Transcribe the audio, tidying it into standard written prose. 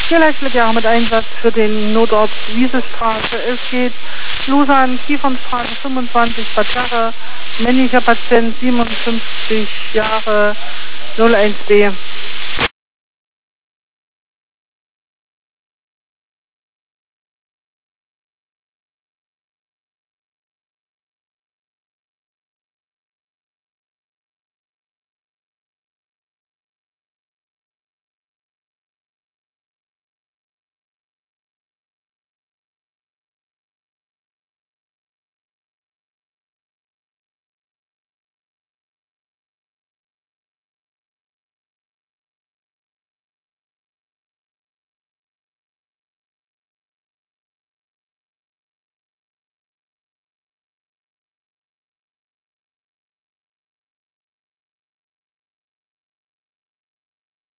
Vielleicht mit ja mit Einsatz für den Notort Wiesestraße. Es geht los an Kiefernstraße 25 Parterre, männlicher Patient 57 Jahre 01B.